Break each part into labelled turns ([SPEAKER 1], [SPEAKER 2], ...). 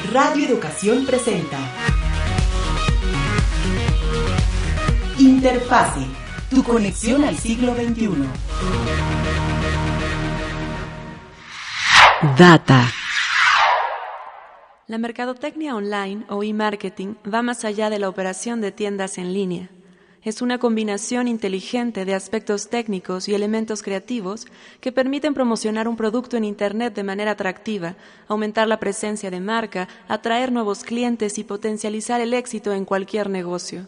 [SPEAKER 1] Radio Educación presenta Interfase, tu conexión al siglo XXI. Data.
[SPEAKER 2] La mercadotecnia online o e-marketing va más allá de la operación de tiendas en línea. Es una combinación inteligente de aspectos técnicos y elementos creativos que permiten promocionar un producto en Internet de manera atractiva, aumentar la presencia de marca, atraer nuevos clientes y potencializar el éxito en cualquier negocio.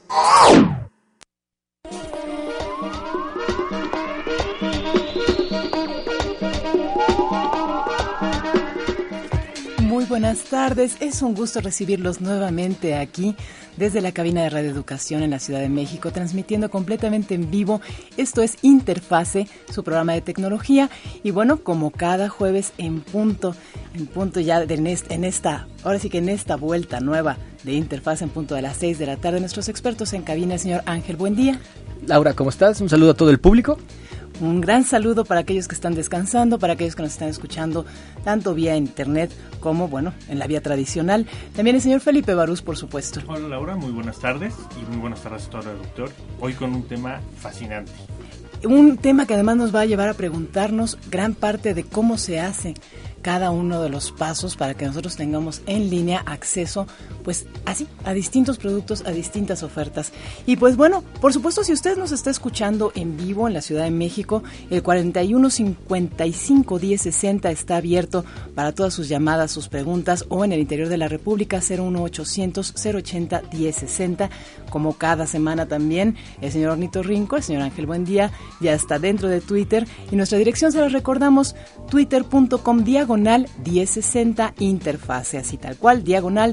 [SPEAKER 3] Muy buenas tardes, es un gusto recibirlos nuevamente aquí desde la cabina de Radio Educación en la Ciudad de México, transmitiendo completamente en vivo. Esto es Interfase, su programa de tecnología, y bueno, como cada jueves en punto ya en esta vuelta nueva de Interfase en punto de las 6 de la tarde, nuestros expertos en cabina, el señor Ángel, buen día.
[SPEAKER 4] Laura, ¿cómo estás? Un saludo a todo el público.
[SPEAKER 3] Un gran saludo para aquellos que están descansando, para aquellos que nos están escuchando tanto vía internet como, bueno, en la vía tradicional. También el señor Felipe Barús, por supuesto.
[SPEAKER 5] Hola Laura, muy buenas tardes y muy buenas tardes a todo el doctor. Hoy con un tema fascinante. Un
[SPEAKER 3] tema que además nos va a llevar a preguntarnos gran parte de cómo se hace cada uno de los pasos para que nosotros tengamos en línea acceso, pues así, a distintos productos, a distintas ofertas. Y pues bueno, por supuesto, si usted nos está escuchando en vivo en la Ciudad de México, el 4155-1060 está abierto para todas sus llamadas, sus preguntas, o en el interior de la República, 01800-080-1060. Como cada semana también, el señor Ornitorrinco, el señor Ángel Buendía, ya está dentro de Twitter, y nuestra dirección se la recordamos, twitter.com/1060 Interfase, así tal cual,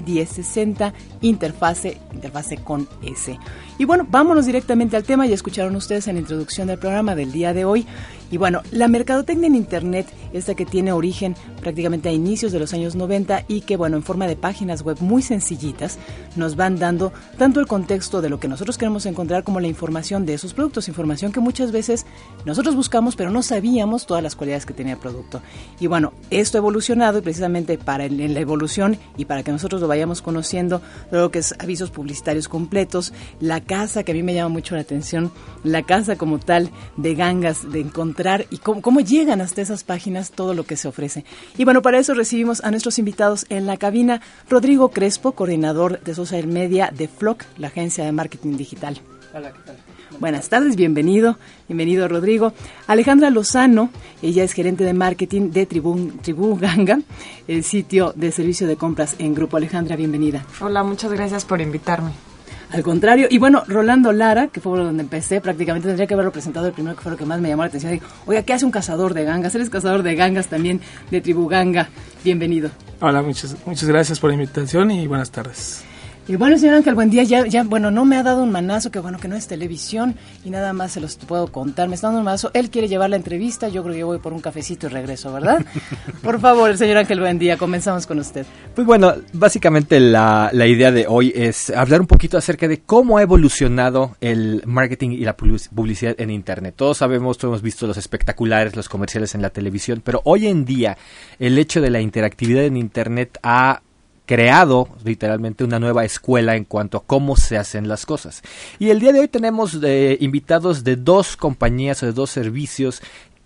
[SPEAKER 3] /1060 Interfase con S. Y bueno, vámonos directamente al tema. Ya escucharon ustedes en la introducción del programa del día de hoy. Y bueno, la mercadotecnia en Internet, esta que tiene origen prácticamente a inicios de los años 90 y que, bueno, en forma de páginas web muy sencillitas, nos van dando tanto el contexto de lo que nosotros queremos encontrar como la información de esos productos, información que muchas veces nosotros buscamos pero no sabíamos todas las cualidades que tenía el producto. Y bueno, esto ha evolucionado, y precisamente en la evolución y para que nosotros lo vayamos conociendo, lo que es avisos publicitarios completos, la casa, que a mí me llama mucho la atención, la casa como tal de gangas, de encontrar y cómo llegan hasta esas páginas todo lo que se ofrece. Y bueno, para eso recibimos a nuestros invitados en la cabina. Rodrigo Crespo, coordinador de social media de Flock, la agencia de marketing digital.
[SPEAKER 6] Hola, ¿qué tal?
[SPEAKER 3] Buenas tardes, bienvenido Rodrigo. Alejandra Lozano, ella es gerente de marketing de Tribu Ganga, el sitio de servicio de compras en grupo. Alejandra, bienvenida.
[SPEAKER 6] Hola, muchas gracias por invitarme.
[SPEAKER 3] Al contrario, y bueno, Rolando Lara, que fue por donde empecé, prácticamente tendría que haberlo presentado el primero, que fue lo que más me llamó la atención. Digo, oiga, ¿qué hace un cazador de gangas? Eres cazador de gangas también de Tribu Ganga. Bienvenido.
[SPEAKER 7] Hola, muchas gracias por la invitación y buenas tardes.
[SPEAKER 3] Y bueno, señor Ángel, buen día. Ya, bueno, no me ha dado un manazo, que bueno, que no es televisión y nada más se los puedo contar. Me está dando un manazo. Él quiere llevar la entrevista, yo creo que yo voy por un cafecito y regreso, ¿verdad? Por favor, señor Ángel, buen día. Comenzamos con usted.
[SPEAKER 4] Pues bueno, básicamente la idea de hoy es hablar un poquito acerca de cómo ha evolucionado el marketing y la publicidad en Internet. Todos hemos visto los espectaculares, los comerciales en la televisión, pero hoy en día el hecho de la interactividad en Internet ha creado literalmente una nueva escuela en cuanto a cómo se hacen las cosas. Y el día de hoy tenemos invitados de dos compañías o de dos servicios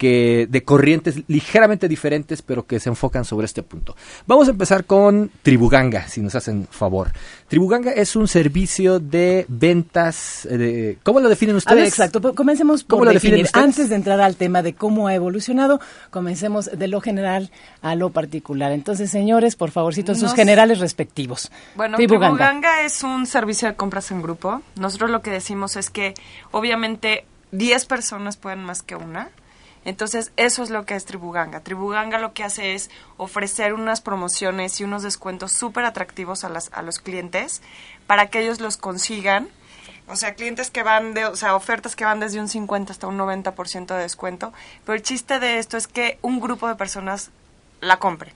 [SPEAKER 4] de corrientes ligeramente diferentes, pero que se enfocan sobre este punto. Vamos a empezar con Tribu Ganga, si nos hacen favor. Tribu Ganga es un servicio de ventas, ¿cómo lo definen ustedes?
[SPEAKER 3] A ver, exacto, comencemos por definir. Antes de entrar al tema de cómo ha evolucionado, comencemos de lo general a lo particular. Entonces, señores, por favorcito, sus generales respectivos.
[SPEAKER 6] Bueno, Tribu Ganga es un servicio de compras en grupo. Nosotros lo que decimos es que, obviamente, 10 personas pueden más que una. Entonces, eso es lo que es Tribu Ganga. Tribu Ganga lo que hace es ofrecer unas promociones y unos descuentos súper atractivos a los clientes para que ellos los consigan. O sea, clientes que ofertas que van desde un 50 hasta un 90% de descuento. Pero el chiste de esto es que un grupo de personas la compren.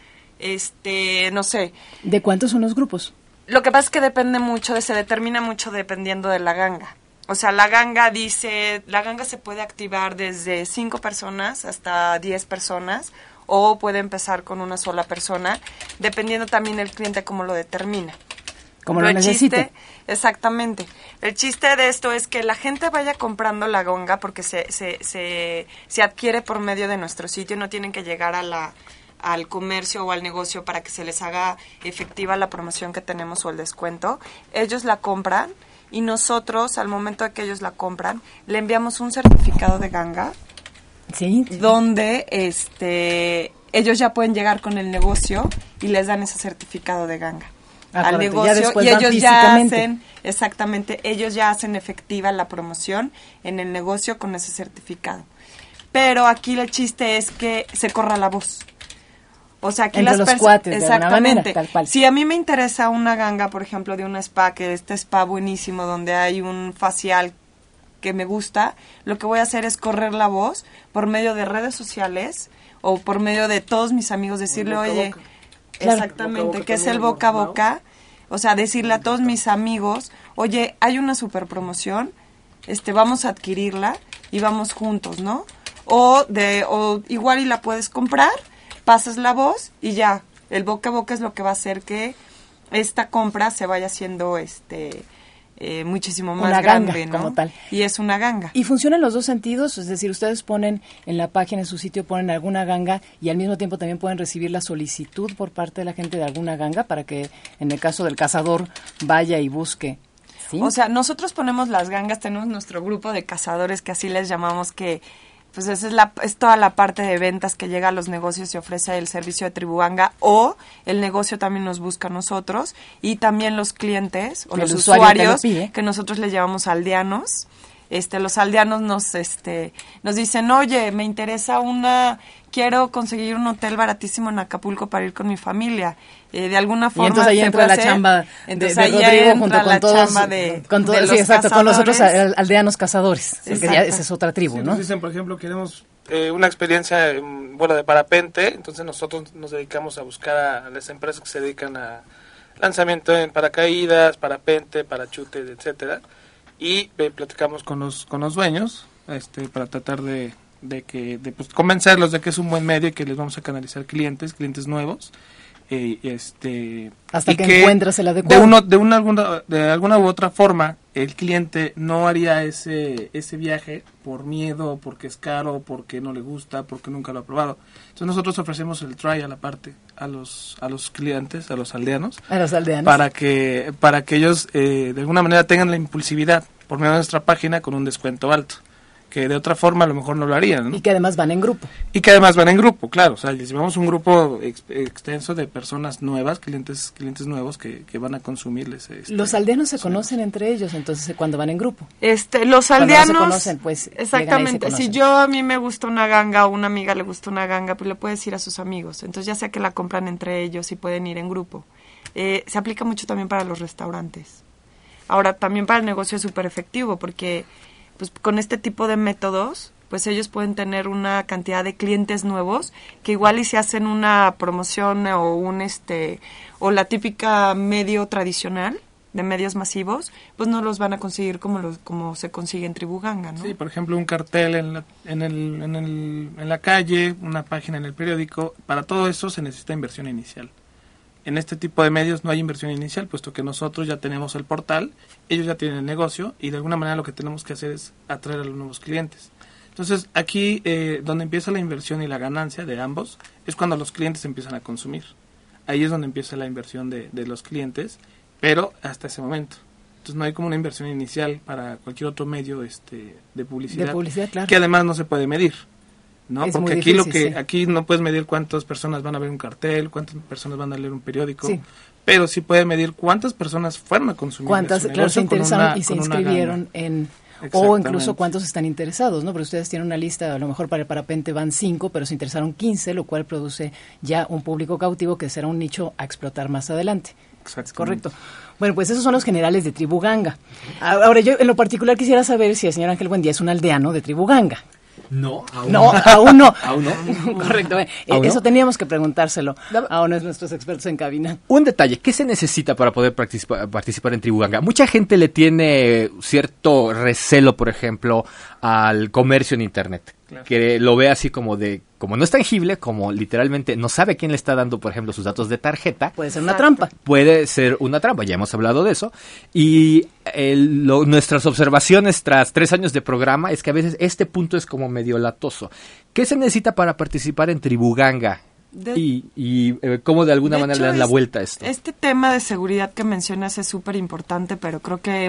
[SPEAKER 6] No sé.
[SPEAKER 3] ¿De cuántos son los grupos?
[SPEAKER 6] Lo que pasa es que se determina mucho dependiendo de la ganga. O sea, la ganga se puede activar desde 5 personas hasta 10 personas o puede empezar con una sola persona, dependiendo también el cliente cómo lo determina.
[SPEAKER 3] Como lo necesite.
[SPEAKER 6] Exactamente. El chiste de esto es que la gente vaya comprando la ganga porque se adquiere por medio de nuestro sitio, no tienen que llegar al comercio o al negocio para que se les haga efectiva la promoción que tenemos o el descuento. Ellos la compran y nosotros, al momento de que ellos la compran, le enviamos un certificado de ganga,
[SPEAKER 3] sí,
[SPEAKER 6] donde ellos ya pueden llegar con el negocio y les dan ese certificado de ganga al negocio, y ellos ya hacen, exactamente, ellos ya hacen efectiva la promoción en el negocio con ese certificado. Pero aquí el chiste es que se corra la voz. O sea, aquí
[SPEAKER 3] entre
[SPEAKER 6] las
[SPEAKER 3] los cuates, de alguna manera, tal cual.
[SPEAKER 6] Si a mí me interesa una ganga, por ejemplo, de un spa, que este spa buenísimo, donde hay un facial que me gusta, lo que voy a hacer es correr la voz por medio de redes sociales o por medio de todos mis amigos, decirle, oye, exactamente, que es el boca a boca, o sea, decirle a todos mis amigos, oye, hay una super promoción, vamos a adquirirla y vamos juntos, ¿no? O igual y la puedes comprar, pasas la voz y ya, el boca a boca es lo que va a hacer que esta compra se vaya haciendo muchísimo más
[SPEAKER 3] una
[SPEAKER 6] grande,
[SPEAKER 3] ganga,
[SPEAKER 6] ¿no?
[SPEAKER 3] como tal.
[SPEAKER 6] Y es una ganga.
[SPEAKER 3] ¿Y funciona en los dos sentidos? Es decir, ustedes ponen en la página, en su sitio, ponen alguna ganga y al mismo tiempo también pueden recibir la solicitud por parte de la gente de alguna ganga para que, en el caso del cazador, vaya y busque. ¿Sí?
[SPEAKER 6] O sea, nosotros ponemos las gangas, tenemos nuestro grupo de cazadores, que así les llamamos, que pues esa es toda la parte de ventas que llega a los negocios y ofrece el servicio de Tribuganga, o el negocio también nos busca a nosotros, y también los clientes o los usuarios que nosotros les llamamos aldeanos. Los aldeanos nos dicen, oye, me interesa quiero conseguir un hotel baratísimo en Acapulco para ir con mi familia. De alguna forma.
[SPEAKER 3] Y entonces ahí entra la chamba de Rodrigo junto con todos. Sí, exacto, con los otros aldeanos cazadores. Porque ya esa es otra tribu,
[SPEAKER 7] sí,
[SPEAKER 3] ¿no?
[SPEAKER 7] Nos dicen, por ejemplo, queremos una experiencia en vuelo de parapente, entonces nosotros nos dedicamos a buscar a las empresas que se dedican a lanzamiento en paracaídas, parapente, parachute, etcétera. Y platicamos con los dueños para tratar de convencerlos de que es un buen medio y que les vamos a canalizar clientes nuevos,
[SPEAKER 3] hasta y que encuentras el adecuado.
[SPEAKER 7] De alguna u otra forma el cliente no haría ese viaje por miedo, porque es caro, porque no le gusta, porque nunca lo ha probado. Entonces nosotros ofrecemos el trial aparte a los clientes, a los aldeanos, para que ellos de alguna manera tengan la impulsividad por medio de nuestra página con un descuento alto, que de otra forma a lo mejor no lo harían, ¿no?
[SPEAKER 3] Y que además van en grupo.
[SPEAKER 7] Claro, o sea, les llevamos un grupo extenso de personas nuevas, clientes nuevos que van a consumirles.
[SPEAKER 3] Los aldeanos se conocen entre ellos, entonces, cuando van en grupo.
[SPEAKER 6] Los aldeanos,
[SPEAKER 3] no se conocen, pues,
[SPEAKER 6] exactamente, si a mí me gusta una ganga o una amiga le gusta una ganga, pues le puedes decir a sus amigos, entonces ya sea que la compran entre ellos y pueden ir en grupo. Se aplica mucho también para los restaurantes. Ahora, también para el negocio es súper efectivo, porque pues con este tipo de métodos, pues ellos pueden tener una cantidad de clientes nuevos que igual y si hacen una promoción o o la típica medio tradicional de medios masivos, pues no los van a conseguir como se consigue en Tribuganga, ¿no?
[SPEAKER 7] Sí, por ejemplo, un cartel en la calle, una página en el periódico, para todo eso se necesita inversión inicial. En este tipo de medios no hay inversión inicial, puesto que nosotros ya tenemos el portal, ellos ya tienen el negocio y de alguna manera lo que tenemos que hacer es atraer a los nuevos clientes. Entonces, aquí donde empieza la inversión y la ganancia de ambos es cuando los clientes empiezan a consumir. Ahí es donde empieza la inversión de los clientes, pero hasta ese momento. Entonces, no hay como una inversión inicial para cualquier otro medio de publicidad.
[SPEAKER 3] De publicidad, claro.
[SPEAKER 7] Que además no se puede medir, ¿no?
[SPEAKER 3] Es
[SPEAKER 7] porque
[SPEAKER 3] muy
[SPEAKER 7] aquí
[SPEAKER 3] difícil,
[SPEAKER 7] aquí no puedes medir cuántas personas van a ver un cartel, cuántas personas van a leer un periódico,
[SPEAKER 3] sí,
[SPEAKER 7] pero sí puede medir cuántas personas fueron a consumir.
[SPEAKER 3] Cuántas, claro, se interesaron y se inscribieron o incluso cuántos están interesados, ¿no? Pero ustedes tienen una lista, a lo mejor para el parapente van 5, pero se interesaron 15, lo cual produce ya un público cautivo que será un nicho a explotar más adelante.
[SPEAKER 7] Exacto.
[SPEAKER 3] Correcto. Bueno, pues esos son los generales de Tribuganga. Ahora, yo en lo particular quisiera saber si el señor Ángel Buendía es un aldeano de Tribuganga.
[SPEAKER 4] No, aún
[SPEAKER 3] no. Aún no.
[SPEAKER 4] ¿Aún no?
[SPEAKER 3] Correcto.
[SPEAKER 4] ¿Aún
[SPEAKER 3] eso
[SPEAKER 4] no?
[SPEAKER 3] teníamos que preguntárselo a uno de nuestros expertos en cabina.
[SPEAKER 4] Un detalle, ¿qué se necesita para poder participar en Tribuganga? Mucha gente le tiene cierto recelo, por ejemplo, al comercio en Internet. que lo ve así como no es tangible, como literalmente no sabe quién le está dando, por ejemplo, sus datos de tarjeta.
[SPEAKER 3] Puede ser una trampa.
[SPEAKER 4] Puede ser una trampa, ya hemos hablado de eso. Y nuestras observaciones tras 3 años de programa es que a veces este punto es como medio latoso. ¿Qué se necesita para participar en Tribuganga? Y cómo de alguna manera le dan la vuelta a esto.
[SPEAKER 6] Este tema de seguridad que mencionas es súper importante, pero creo que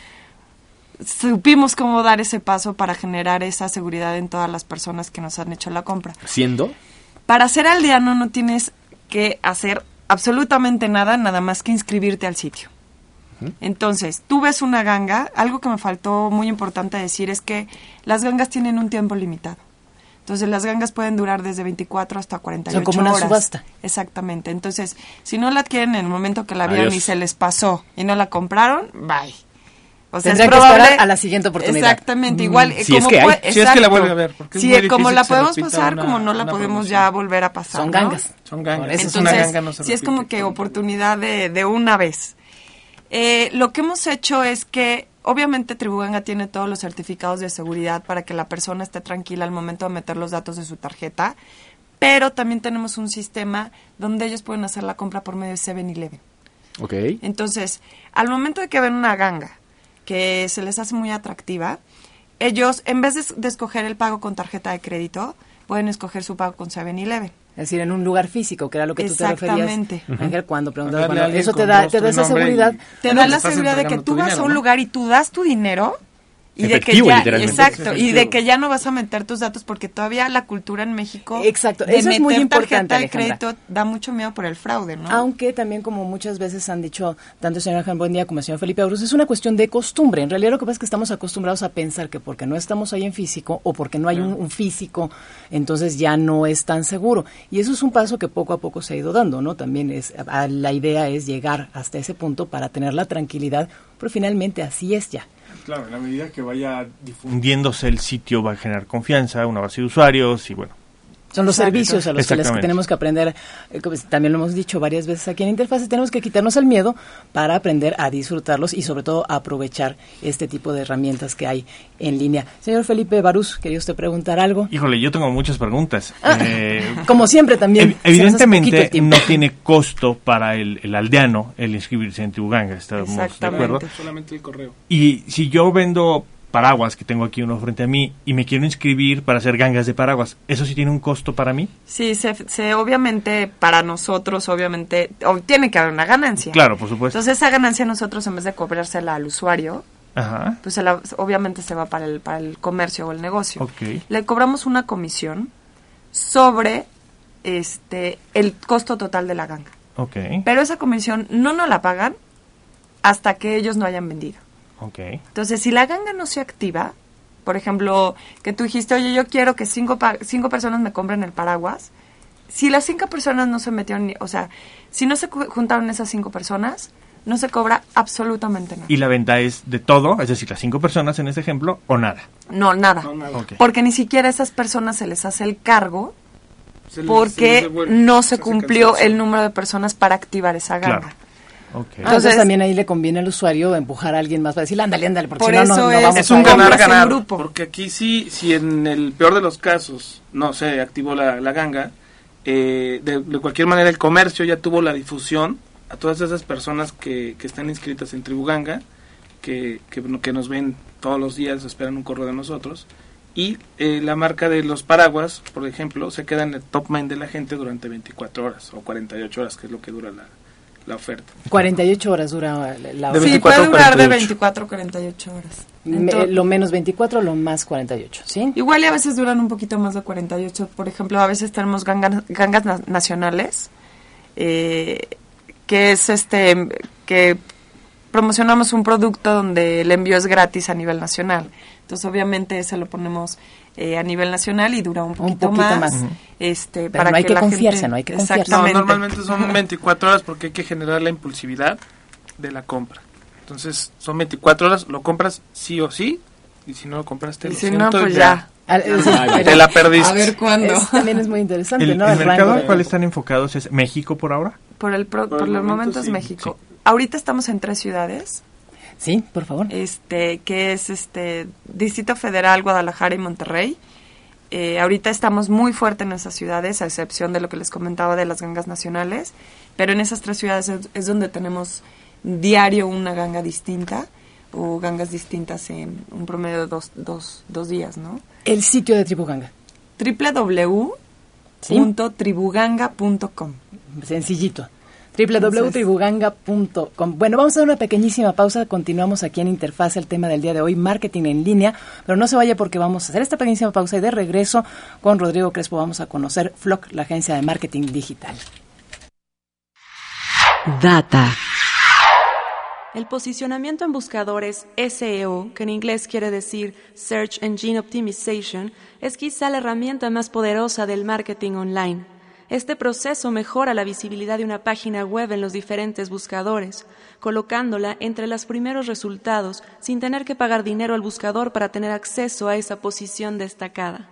[SPEAKER 6] supimos cómo dar ese paso para generar esa seguridad en todas las personas que nos han hecho la compra.
[SPEAKER 4] ¿Siendo?
[SPEAKER 6] Para ser aldeano no tienes que hacer absolutamente nada más que inscribirte al sitio. Entonces, tú ves una ganga, algo que me faltó muy importante decir es que las gangas tienen un tiempo limitado. Entonces, las gangas pueden durar desde 24 hasta 48 horas.
[SPEAKER 3] Son como una subasta.
[SPEAKER 6] Exactamente. Entonces, si no la adquieren en el momento que la vieron y se les pasó y no la compraron, bye. O sea,
[SPEAKER 3] tendrán que esperar a la siguiente oportunidad.
[SPEAKER 6] Exactamente, igual
[SPEAKER 4] Si es que hay.
[SPEAKER 7] Si es que la vuelve a ver. Porque
[SPEAKER 6] si como la podemos pasar, como no la podemos ya volver a pasar.
[SPEAKER 3] Son gangas.
[SPEAKER 7] Son gangas.
[SPEAKER 6] Entonces,
[SPEAKER 7] Es una ganga, no se
[SPEAKER 6] sí es
[SPEAKER 7] repite.
[SPEAKER 6] como que oportunidad de una vez. Lo que hemos hecho es que, obviamente, Tribuganga tiene todos los certificados de seguridad para que la persona esté tranquila al momento de meter los datos de su tarjeta, pero también tenemos un sistema donde ellos pueden hacer la compra por medio de 7-Eleven.
[SPEAKER 4] Ok.
[SPEAKER 6] Entonces, al momento de que ven una ganga que se les hace muy atractiva, ellos, en vez de escoger el pago con tarjeta de crédito, pueden escoger su pago con 7-Eleven.
[SPEAKER 3] Es decir, en un lugar físico, que era lo que tú te referías,
[SPEAKER 6] Exactamente.
[SPEAKER 3] Ángel, cuando preguntas,
[SPEAKER 7] Darle a alguien
[SPEAKER 3] eso
[SPEAKER 7] con
[SPEAKER 3] te da
[SPEAKER 7] rostro y
[SPEAKER 3] esa
[SPEAKER 7] nombre
[SPEAKER 3] seguridad.
[SPEAKER 6] Te
[SPEAKER 7] No,
[SPEAKER 6] da
[SPEAKER 7] te
[SPEAKER 6] la
[SPEAKER 7] estás
[SPEAKER 6] seguridad de que
[SPEAKER 7] entregando
[SPEAKER 6] tú
[SPEAKER 7] tu
[SPEAKER 6] vas
[SPEAKER 7] dinero,
[SPEAKER 6] a un
[SPEAKER 7] ¿no?
[SPEAKER 6] lugar y tú das tu dinero y
[SPEAKER 4] Efectivo,
[SPEAKER 6] de que ya,
[SPEAKER 4] literalmente.
[SPEAKER 6] exacto, y de
[SPEAKER 7] Efectivo.
[SPEAKER 6] que ya no vas a meter tus datos porque todavía la cultura en México
[SPEAKER 3] Exacto,
[SPEAKER 6] de
[SPEAKER 3] eso es muy
[SPEAKER 6] meter
[SPEAKER 3] importante,
[SPEAKER 6] tarjeta de
[SPEAKER 3] Alejandra.
[SPEAKER 6] crédito da mucho miedo por el fraude, ¿no?
[SPEAKER 3] Aunque también, como muchas veces han dicho tanto el señor Ángel Buendía como el señor Felipe Abruz, es una cuestión de costumbre. En realidad lo que pasa es que estamos acostumbrados a pensar que porque no estamos ahí en físico o porque no hay un físico, entonces ya no es tan seguro. Y eso es un paso que poco a poco se ha ido dando, ¿no? También la idea es llegar hasta ese punto para tener la tranquilidad, pero finalmente así es ya.
[SPEAKER 5] Claro, en la medida que vaya difundiéndose el sitio va a generar confianza, una base de usuarios y bueno.
[SPEAKER 3] Son los
[SPEAKER 6] Exacto.
[SPEAKER 3] servicios a los que
[SPEAKER 5] Exactamente.
[SPEAKER 3] tenemos que aprender, también lo hemos dicho varias veces aquí en Interfase, tenemos que quitarnos el miedo para aprender a disfrutarlos y sobre todo a aprovechar este tipo de herramientas que hay en línea. Señor Felipe Barús, ¿quería usted preguntar algo?
[SPEAKER 5] Híjole, yo tengo muchas preguntas.
[SPEAKER 3] Como siempre también.
[SPEAKER 5] Evidentemente no tiene costo para el aldeano el inscribirse en Tribuganga, ¿estamos de
[SPEAKER 6] Exactamente.
[SPEAKER 5] acuerdo?
[SPEAKER 7] Solamente el correo.
[SPEAKER 5] Y si yo vendo paraguas, que tengo aquí uno frente a mí, y me quiero inscribir para hacer gangas de paraguas, ¿eso sí tiene un costo para mí?
[SPEAKER 6] Sí, obviamente para nosotros, obviamente, tiene que haber una ganancia.
[SPEAKER 5] Claro, por supuesto.
[SPEAKER 6] Entonces esa ganancia nosotros en vez de cobrársela al usuario,
[SPEAKER 5] Ajá,
[SPEAKER 6] pues obviamente se va para el comercio o el negocio.
[SPEAKER 5] ok.
[SPEAKER 6] Le cobramos una comisión sobre el costo total de la ganga.
[SPEAKER 5] Ok,
[SPEAKER 6] Pero esa comisión no nos la pagan hasta que ellos no hayan vendido.
[SPEAKER 5] ok.
[SPEAKER 6] Entonces, si la ganga no se activa, por ejemplo, que tú dijiste, oye, yo quiero que 5 personas me compren el paraguas, si las 5 personas no se metieron, o sea, si no se juntaron esas 5 personas, no se cobra absolutamente nada.
[SPEAKER 5] ¿Y la venta es de todo? Es decir, las 5 personas en este ejemplo, ¿o nada?
[SPEAKER 6] No, nada.
[SPEAKER 5] Ok.
[SPEAKER 6] Porque ni siquiera a esas personas se les hace el cargo
[SPEAKER 7] Se les
[SPEAKER 6] porque
[SPEAKER 7] devuelve,
[SPEAKER 6] no
[SPEAKER 7] se
[SPEAKER 6] se
[SPEAKER 7] hace
[SPEAKER 6] cumplió
[SPEAKER 7] cancelación.
[SPEAKER 6] el número de personas para activar esa ganga.
[SPEAKER 5] Claro. Ok.
[SPEAKER 3] Entonces también ahí le conviene al usuario empujar a alguien más para decirle, ándale, porque
[SPEAKER 6] Por
[SPEAKER 3] si no,
[SPEAKER 6] eso
[SPEAKER 3] no
[SPEAKER 6] es-
[SPEAKER 3] vamos
[SPEAKER 7] Es
[SPEAKER 3] a
[SPEAKER 7] un
[SPEAKER 3] ir.
[SPEAKER 6] compras en
[SPEAKER 7] ganar-ganar,
[SPEAKER 6] grupo.
[SPEAKER 7] porque aquí sí, si en el peor de los casos no se activó la ganga, de cualquier manera el comercio ya tuvo la difusión a todas esas personas que están inscritas en Tribuganga, que nos ven todos los días, esperan un correo de nosotros, y la marca de los paraguas, por ejemplo, se queda en el top mind de la gente durante 24 horas o 48 horas, que es lo que dura la oferta.
[SPEAKER 3] 48 horas dura la
[SPEAKER 7] De
[SPEAKER 6] Sí,
[SPEAKER 7] 24
[SPEAKER 6] puede
[SPEAKER 7] a
[SPEAKER 6] durar de
[SPEAKER 7] 48.
[SPEAKER 6] 24 a 48 horas. Entonces,
[SPEAKER 3] Lo menos 24, lo más 48, ¿sí?
[SPEAKER 6] igual y a veces duran un poquito más de 48. Por ejemplo, a veces tenemos gangas nacionales, que es que promocionamos un producto donde el envío es gratis a nivel nacional. Entonces, obviamente, ese lo ponemos a nivel nacional y dura un poquito más.
[SPEAKER 3] Pero
[SPEAKER 6] para
[SPEAKER 3] no hay que
[SPEAKER 6] la
[SPEAKER 3] confiarse,
[SPEAKER 6] gente-
[SPEAKER 3] no hay que confiarse.
[SPEAKER 7] No,
[SPEAKER 6] Exactamente.
[SPEAKER 7] normalmente son 24 horas porque hay que generar la impulsividad de la compra. Entonces, son 24 horas, lo compras sí o sí, y si no lo compraste,
[SPEAKER 6] Y
[SPEAKER 7] lo
[SPEAKER 6] si
[SPEAKER 7] siento,
[SPEAKER 6] no, pues ya.
[SPEAKER 7] te la perdiste.
[SPEAKER 6] A ver cuándo.
[SPEAKER 3] Eso también es muy interesante,
[SPEAKER 5] ¿El,
[SPEAKER 3] ¿no?
[SPEAKER 5] el
[SPEAKER 3] El
[SPEAKER 5] mercado
[SPEAKER 3] rango.
[SPEAKER 5] al cual están enfocados es México por ahora?
[SPEAKER 6] Por el
[SPEAKER 7] momento
[SPEAKER 6] momento es
[SPEAKER 7] sí,
[SPEAKER 6] México. Ahorita estamos en 3 ciudades.
[SPEAKER 3] Sí, por favor.
[SPEAKER 6] Que es Distrito Federal, Guadalajara y Monterrey. Ahorita estamos muy fuerte en esas ciudades, a excepción de lo que les comentaba de las gangas nacionales, pero en esas 3 ciudades es donde tenemos diario una ganga distinta o gangas distintas en un promedio de dos días, ¿no?
[SPEAKER 3] El sitio de Tribuganga.
[SPEAKER 6] www.tribuganga.com.
[SPEAKER 3] Sencillito. www.tribuganga.com. Bueno, vamos a dar una pequeñísima pausa. Continuamos aquí en Interfase, el tema del día de hoy, marketing en línea. Pero no se vaya porque vamos a hacer esta pequeñísima pausa y de regreso con Rodrigo Crespo vamos a conocer Flock, la agencia de marketing digital.
[SPEAKER 1] Data.
[SPEAKER 2] El posicionamiento en buscadores SEO, que en inglés quiere decir Search Engine Optimization, es quizá la herramienta más poderosa del marketing online. Este proceso mejora la visibilidad de una página web en los diferentes buscadores, colocándola entre los primeros resultados sin tener que pagar dinero al buscador para tener acceso a esa posición destacada.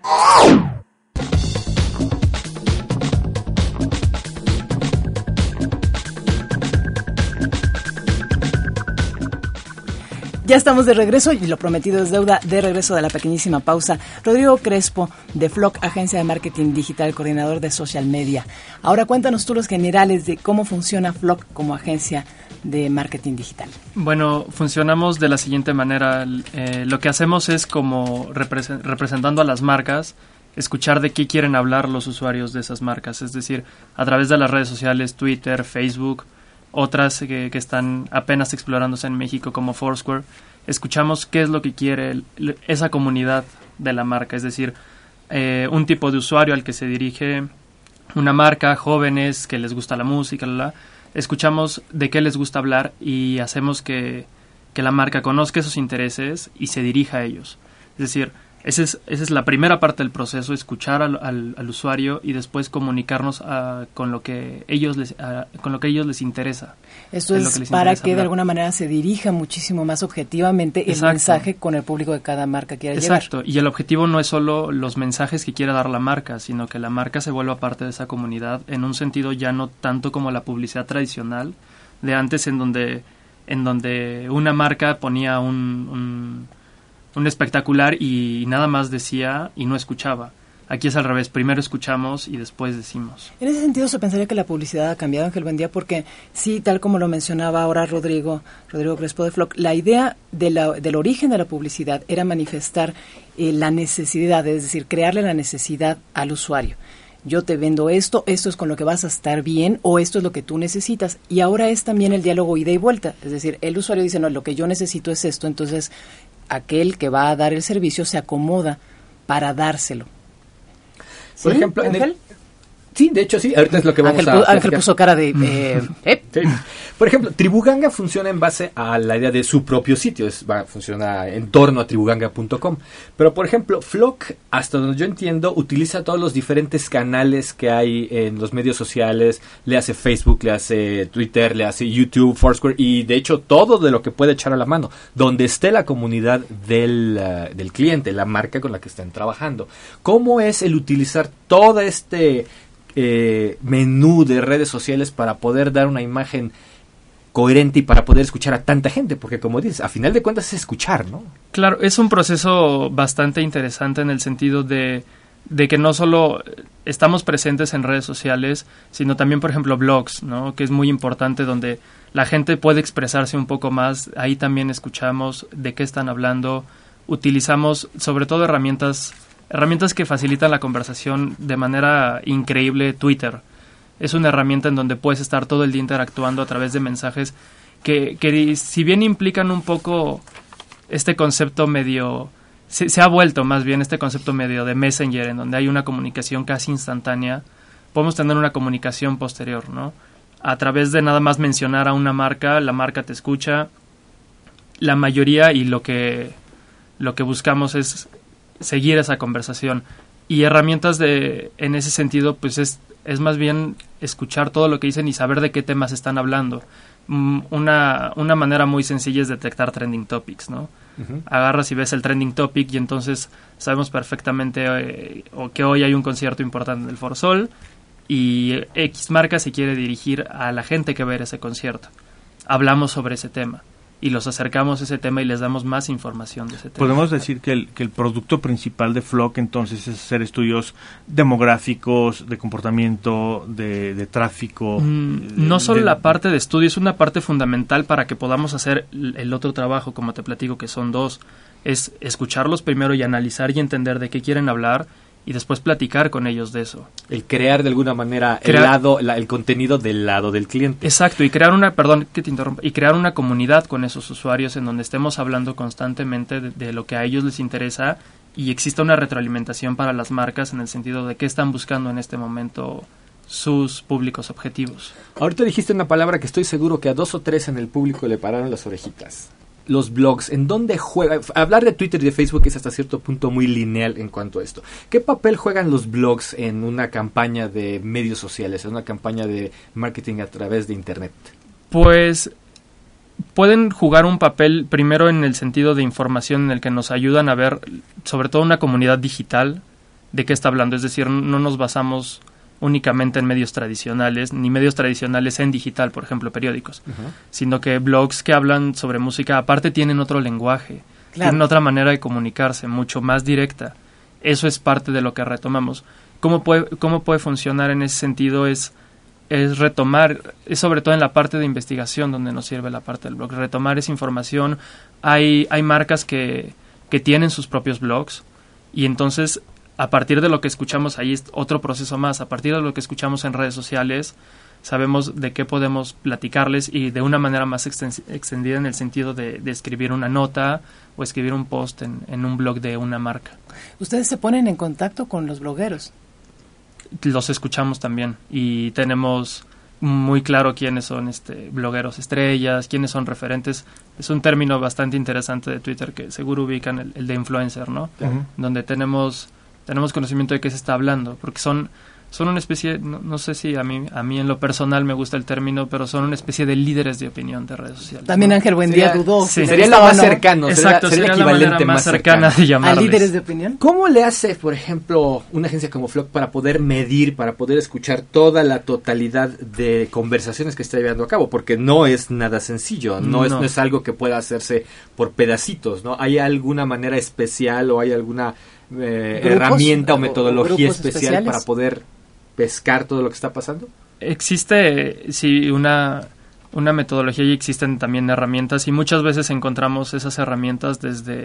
[SPEAKER 3] Ya estamos de regreso y lo prometido es deuda, de regreso de la pequeñísima pausa. Rodrigo Crespo, de Flock, agencia de marketing digital, coordinador de social media. Ahora cuéntanos tú los generales de cómo funciona Flock como agencia de marketing digital.
[SPEAKER 8] Bueno, funcionamos de la siguiente manera. Lo que hacemos es como representando a las marcas, escuchar de qué quieren hablar los usuarios de esas marcas. Es decir, a través de las redes sociales, Twitter, Facebook, otras que están apenas explorándose en México como Foursquare, escuchamos qué es lo que quiere esa comunidad de la marca, es decir, un tipo de usuario al que se dirige una marca, jóvenes que les gusta la música, escuchamos de qué les gusta hablar y hacemos que la marca conozca esos intereses y se dirija a ellos. Es decir, esa es la primera parte del proceso, escuchar al usuario y después comunicarnos con lo que ellos les interesa.
[SPEAKER 3] Esto es para que de alguna manera se dirija muchísimo más objetivamente el mensaje con el público que cada marca quiere llevar.
[SPEAKER 8] Exacto, y el objetivo no es solo los mensajes que quiera dar la marca, sino que la marca se vuelva parte de esa comunidad en un sentido ya no tanto como la publicidad tradicional de antes en donde una marca ponía un espectacular y nada más decía y no escuchaba. Aquí es al revés, primero escuchamos y después decimos.
[SPEAKER 3] En ese sentido se pensaría que la publicidad ha cambiado, Ángel Buendía, porque sí, tal como lo mencionaba ahora Rodrigo Crespo de Flock, la idea del origen de la publicidad era manifestar la necesidad, es decir, crearle la necesidad al usuario. Yo te vendo esto es con lo que vas a estar bien o esto es lo que tú necesitas. Y ahora es también el diálogo ida y vuelta, es decir, el usuario dice, no, lo que yo necesito es esto, entonces aquel que va a dar el servicio se acomoda para dárselo.
[SPEAKER 4] Por ejemplo, ¿Ángel? Sí, de hecho sí, ahorita es lo que vamos a...
[SPEAKER 3] Ángel puso cara de...
[SPEAKER 4] Sí. Por ejemplo, Tribuganga funciona en base a la idea de su propio sitio, funciona en torno a tribuganga.com. Pero, por ejemplo, Flock, hasta donde yo entiendo, utiliza todos los diferentes canales que hay en los medios sociales, le hace Facebook, le hace Twitter, le hace YouTube, Foursquare, y de hecho todo de lo que puede echar a la mano, donde esté la comunidad del cliente, la marca con la que estén trabajando. ¿Cómo es el utilizar todo este menú de redes sociales para poder dar una imagen coherente y para poder escuchar a tanta gente? Porque como dices, a final de cuentas es escuchar, ¿no?
[SPEAKER 8] Claro, es un proceso bastante interesante en el sentido de que no solo estamos presentes en redes sociales, sino también, por ejemplo, blogs, ¿no? Que es muy importante, donde la gente puede expresarse un poco más. Ahí también escuchamos de qué están hablando. Utilizamos sobre todo herramientas que facilitan la conversación de manera increíble. Twitter es una herramienta en donde puedes estar todo el día interactuando a través de mensajes que si bien implican un poco este concepto medio... Se ha vuelto más bien este concepto medio de Messenger, en donde hay una comunicación casi instantánea. Podemos tener una comunicación posterior, ¿no? A través de nada más mencionar a una marca, la marca te escucha. La mayoría y lo que buscamos es seguir esa conversación, y herramientas en ese sentido pues es más bien escuchar todo lo que dicen y saber de qué temas están hablando. Una manera muy sencilla es detectar trending topics, ¿no? Uh-huh. Agarras y ves el trending topic y entonces sabemos perfectamente que hoy hay un concierto importante en el Foro Sol y X marca se quiere dirigir a la gente que va a ver ese concierto. Hablamos sobre ese tema. y los acercamos a ese tema y les damos más información de ese tema.
[SPEAKER 5] Podemos decir que el producto principal de Flock entonces es hacer estudios demográficos, de comportamiento, de tráfico.
[SPEAKER 8] No solo la parte de estudio, es una parte fundamental para que podamos hacer el otro trabajo, como te platico, que son dos. Es escucharlos primero y analizar y entender de qué quieren hablar y después platicar con ellos de eso.
[SPEAKER 4] El crear de alguna manera el contenido del lado del cliente.
[SPEAKER 8] Exacto, y crear una comunidad con esos usuarios en donde estemos hablando constantemente de lo que a ellos les interesa y exista una retroalimentación para las marcas en el sentido de qué están buscando en este momento sus públicos objetivos.
[SPEAKER 4] Ahorita dijiste una palabra que estoy seguro que a 2 o 3 en el público le pararon las orejitas. Los blogs, ¿en dónde juegan? Hablar de Twitter y de Facebook es hasta cierto punto muy lineal en cuanto a esto. ¿Qué papel juegan los blogs en una campaña de medios sociales, en una campaña de marketing a través de Internet?
[SPEAKER 8] Pues pueden jugar un papel primero en el sentido de información en el que nos ayudan a ver, sobre todo una comunidad digital, de qué está hablando. Es decir, no nos basamos únicamente en medios tradicionales, ni medios tradicionales en digital, por ejemplo, periódicos, sino que blogs que hablan sobre música, aparte tienen otro lenguaje, tienen otra manera de comunicarse, mucho más directa. Eso es parte de lo que retomamos. ¿Cómo puede funcionar en ese sentido? Es retomar, es sobre todo en la parte de investigación donde nos sirve la parte del blog, retomar esa información. Hay marcas que tienen sus propios blogs y entonces a partir de lo que escuchamos ahí es otro proceso más. A partir de lo que escuchamos en redes sociales, sabemos de qué podemos platicarles y de una manera más extendida en el sentido de escribir una nota o escribir un post en un blog de una marca.
[SPEAKER 3] ¿Ustedes se ponen en contacto con los blogueros?
[SPEAKER 8] Los escuchamos también y tenemos muy claro quiénes son blogueros estrellas, quiénes son referentes. Es un término bastante interesante de Twitter que seguro ubican el de influencer, ¿no? Donde tenemos conocimiento de qué se está hablando, porque son una especie, no sé si a mí en lo personal me gusta el término, pero son una especie de líderes de opinión de redes sociales.
[SPEAKER 3] También Ángel Buendía dudó.
[SPEAKER 4] Sí, sería lo más cercano.
[SPEAKER 8] Exacto, sería la manera más cercana de llamarles.
[SPEAKER 3] ¿A líderes de opinión?
[SPEAKER 4] ¿Cómo le hace, por ejemplo, una agencia como Flock para poder medir, para poder escuchar toda la totalidad de conversaciones que está llevando a cabo? Porque no es nada sencillo, no es algo que pueda hacerse por pedacitos, ¿no? ¿Hay alguna manera especial o hay alguna herramienta o metodología especial para poder pescar todo lo que está pasando?
[SPEAKER 8] Existe, sí, una metodología y existen también herramientas y muchas veces encontramos esas herramientas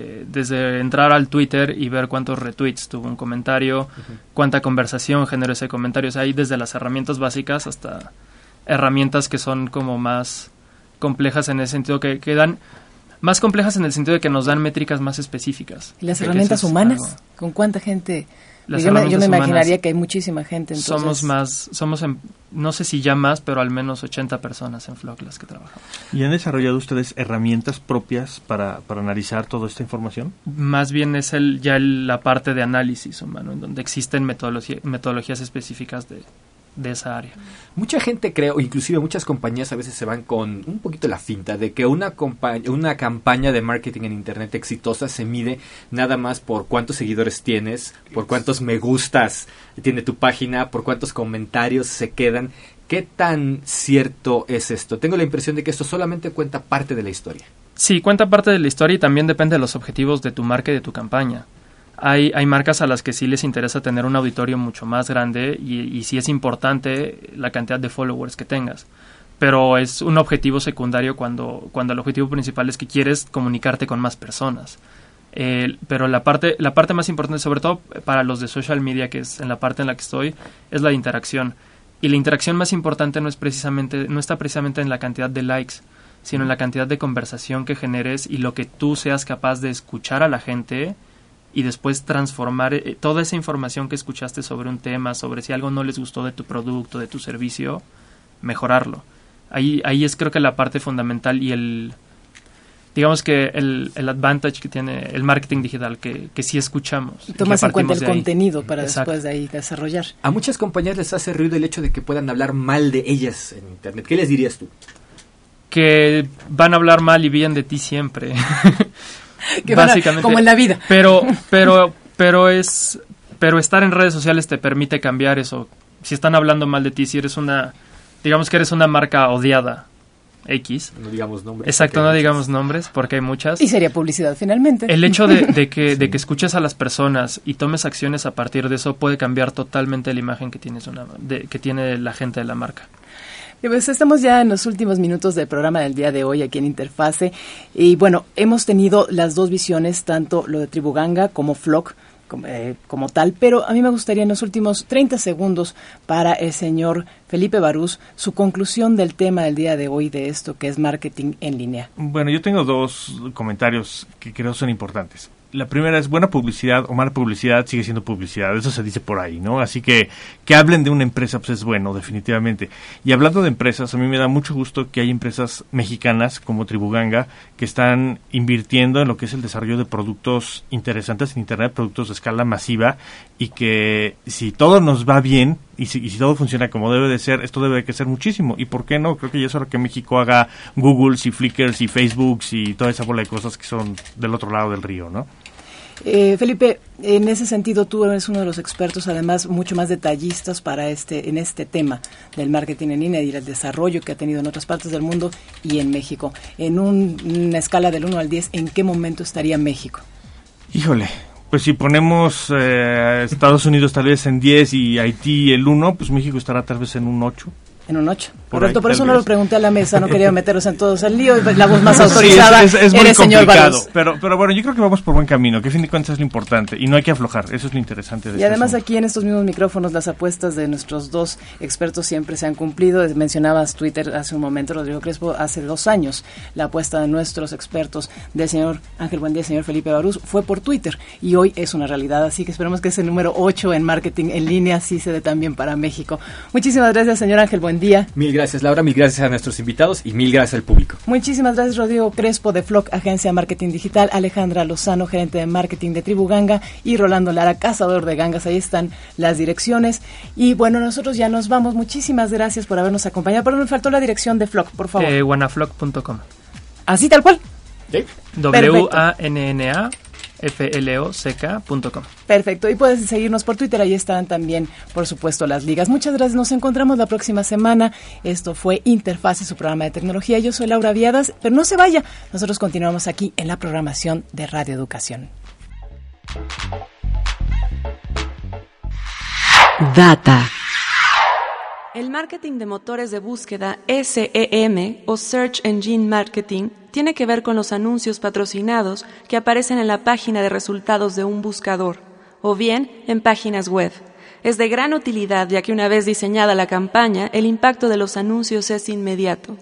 [SPEAKER 8] desde entrar al Twitter y ver cuántos retweets tuvo un comentario, cuánta conversación generó ese comentario. O sea, hay desde las herramientas básicas hasta herramientas que son como más complejas en ese sentido, que dan más complejas en el sentido de que nos dan métricas más específicas.
[SPEAKER 3] ¿Y las herramientas humanas? ¿Con cuánta gente? Yo me imaginaría que hay muchísima gente. Entonces
[SPEAKER 8] somos no sé si ya más, pero al menos 80 personas en Flock las que trabajamos.
[SPEAKER 5] ¿Y han desarrollado ustedes herramientas propias para analizar toda esta información?
[SPEAKER 8] Más bien es la parte de análisis humano, en donde existen metodologías específicas de esa área.
[SPEAKER 4] Mucha gente creo, inclusive muchas compañías a veces se van con un poquito la finta de que una campaña de marketing en Internet exitosa se mide nada más por cuántos seguidores tienes, por cuántos me gustas tiene tu página, por cuántos comentarios se quedan. ¿Qué tan cierto es esto? Tengo la impresión de que esto solamente cuenta parte de la historia.
[SPEAKER 8] Sí, cuenta parte de la historia y también depende de los objetivos de tu marca y de tu campaña. Hay marcas a las que sí les interesa tener un auditorio mucho más grande y sí es importante la cantidad de followers que tengas. Pero es un objetivo secundario cuando el objetivo principal es que quieres comunicarte con más personas. Pero la parte más importante, sobre todo para los de social media, que es en la parte en la que estoy, es la interacción. Y la interacción más importante no está precisamente en la cantidad de likes, sino en la cantidad de conversación que generes y lo que tú seas capaz de escuchar a la gente y después transformar toda esa información que escuchaste sobre un tema, sobre si algo no les gustó de tu producto, de tu servicio, mejorarlo. Ahí es creo que la parte fundamental y digamos que el advantage que tiene el marketing digital, que sí escuchamos.
[SPEAKER 3] Y tomas en cuenta el contenido para después de ahí desarrollar.
[SPEAKER 4] A muchas compañías les hace ruido el hecho de que puedan hablar mal de ellas en Internet. ¿Qué les dirías tú?
[SPEAKER 8] Que van a hablar mal y bien de ti siempre. Básicamente,
[SPEAKER 3] como en la vida.
[SPEAKER 8] Pero estar en redes sociales te permite cambiar eso. Si están hablando mal de ti, si eres digamos que eres una marca odiada, X.
[SPEAKER 4] No digamos nombres.
[SPEAKER 8] Exacto, no digamos nombres porque hay muchas.
[SPEAKER 3] Y sería publicidad finalmente.
[SPEAKER 8] El hecho de que escuches a las personas y tomes acciones a partir de eso puede cambiar totalmente la imagen que que tiene la gente de la marca.
[SPEAKER 3] Y pues estamos ya en los últimos minutos del programa del día de hoy aquí en Interfase. Y bueno, hemos tenido las dos visiones, tanto lo de Tribuganga como Flock, como tal, pero a mí me gustaría en los últimos 30 segundos para el señor Felipe Barús, su conclusión del tema del día de hoy de esto que es marketing en línea.
[SPEAKER 5] Bueno, yo tengo dos comentarios que creo son importantes. La primera es buena publicidad o mala publicidad sigue siendo publicidad, eso se dice por ahí, ¿no? Así que hablen de una empresa pues es bueno, definitivamente. Y hablando de empresas, a mí me da mucho gusto que hay empresas mexicanas como Tribuganga que están invirtiendo en lo que es el desarrollo de productos interesantes en Internet, productos de escala masiva, y que si todo nos va bien y si todo funciona como debe de ser, esto debe de crecer muchísimo. ¿Y por qué no? Creo que ya es hora que México haga Googles y Flickrs y Facebooks y toda esa bola de cosas que son del otro lado del río, ¿no?
[SPEAKER 3] Felipe, en ese sentido tú eres uno de los expertos, además mucho más detallistas en este tema del marketing en línea y el desarrollo que ha tenido en otras partes del mundo y en México. En una escala del 1 al 10, ¿en qué momento estaría México?
[SPEAKER 5] Híjole, pues si ponemos Estados Unidos tal vez en 10 y Haití el 1, pues México estará tal vez en un 8.
[SPEAKER 3] En un 8. Correcto, por eso no lo pregunté a la mesa, no quería meteros en todos el lío. La voz más autorizada
[SPEAKER 5] es muy
[SPEAKER 3] eres señor
[SPEAKER 5] complicado,
[SPEAKER 3] Barús.
[SPEAKER 5] pero bueno, yo creo que vamos por buen camino, que a fin de cuentas es lo importante y no hay que aflojar, eso es lo interesante de
[SPEAKER 3] Y además aquí en estos mismos micrófonos las apuestas de nuestros dos expertos siempre se han cumplido. Mencionabas Twitter hace un momento, Rodrigo Crespo, hace 2 años la apuesta de nuestros expertos del señor Ángel Buendía y señor Felipe Barús fue por Twitter y hoy es una realidad, así que esperemos que ese número 8 en marketing en línea sí se dé también para México. Muchísimas gracias, señor Ángel Buendía.
[SPEAKER 4] Mil gracias, Laura, mil gracias a nuestros invitados y mil gracias al público.
[SPEAKER 3] Muchísimas gracias, Rodrigo Crespo de Flock, agencia de marketing digital, Alejandra Lozano, gerente de marketing de Tribuganga, y Rolando Lara, cazador de gangas. Ahí están las direcciones. Y bueno, nosotros ya nos vamos. Muchísimas gracias por habernos acompañado. Pero me faltó la dirección de Flock, por favor.
[SPEAKER 8] Wanaflock.com.
[SPEAKER 3] ¿Así tal cual?
[SPEAKER 4] ¿Sí?
[SPEAKER 8] WANNAFLOCK.com.
[SPEAKER 3] Perfecto, y puedes seguirnos por Twitter, ahí están también, por supuesto, las ligas. Muchas gracias, nos encontramos la próxima semana. Esto fue Interfase, su programa de tecnología. Yo soy Laura Viadas, pero no se vaya, nosotros continuamos aquí en la programación de Radio Educación.
[SPEAKER 1] Data.
[SPEAKER 2] El marketing de motores de búsqueda, SEM o Search Engine Marketing, tiene que ver con los anuncios patrocinados que aparecen en la página de resultados de un buscador, o bien en páginas web. Es de gran utilidad ya que una vez diseñada la campaña, el impacto de los anuncios es inmediato.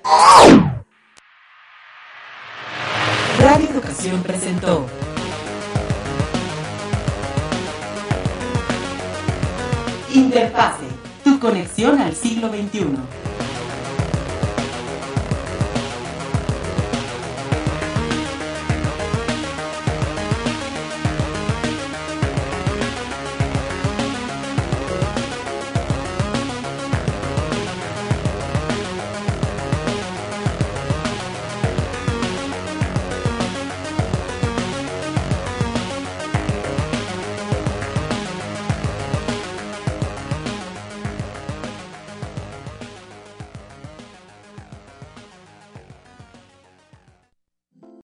[SPEAKER 1] Radio Educación presentó Interfase, tu conexión al siglo XXI.